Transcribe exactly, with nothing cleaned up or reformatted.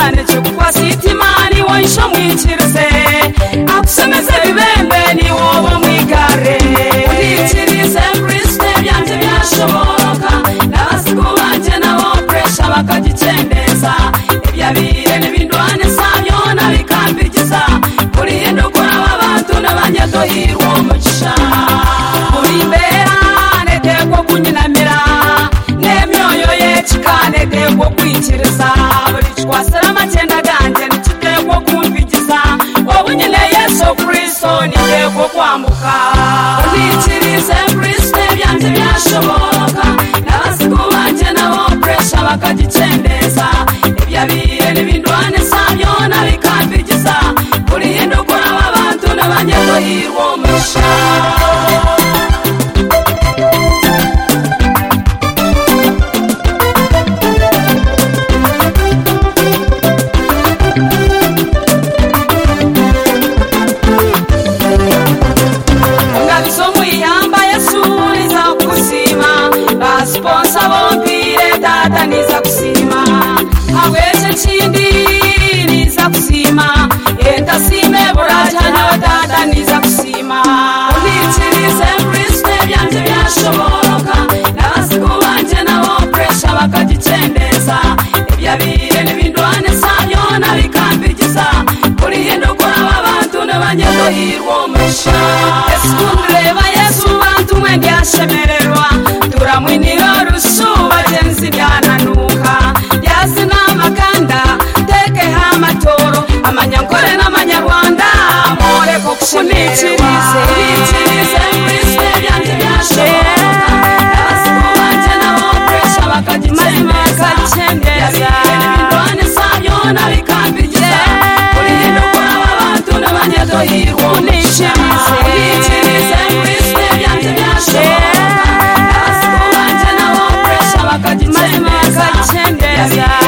cyane cyo kwasita imani woyisho mwikirize akusomeze bibembe ni wowe mwigare urikirize Kristo byanje byashoboka n'abasigo banje nabo pressure bakagicendeza ibyabire n'ibindwane sabyo nabikambigiza kuri hendo kora abantu n'abanyadohirwa umugisha uri mbera neteko kunyinamira nemyoyo yekikane teko kwikiriza buri twasara amagenda ganje niteko kumvigiza wowe nyine Yesu Kristo niteko kwambuka urikirize Kristo byanje byashoboka n'abasigo banje nabo pressure bakagicendeza ibyabire n'ibindwane sabyo nabikambigiza kuri hendo kora abantu n'abanyadohirwa umugisha sponsor bombire data niza kusima aweze chindi niza kusima enda sime buraja na data niza kusima unitirize Kristo byanje byashoboka n'abasigo banje nabo pressure bakagicendeza ibyabire n'ibindwane sabyo nabikambigiza kuri hendo kora abantu n'abanyadohirwa umugisha eskumreba Yesu bantu mwende ashemererwa turamwiniro rusuba jenzi byananuka byazina amakanda teke amatoro amanyankore n'amanyarwanda more ko kunikirize nikirize Kristo byanje byashoboka n'abasigo banje nabo pressure bakagicendeza ibindwane sabyo nabikambigiza kuri hino kora abantu n'abanyadohirwa umugisha nikirize Kristo byanje byashoboka bakagicendeza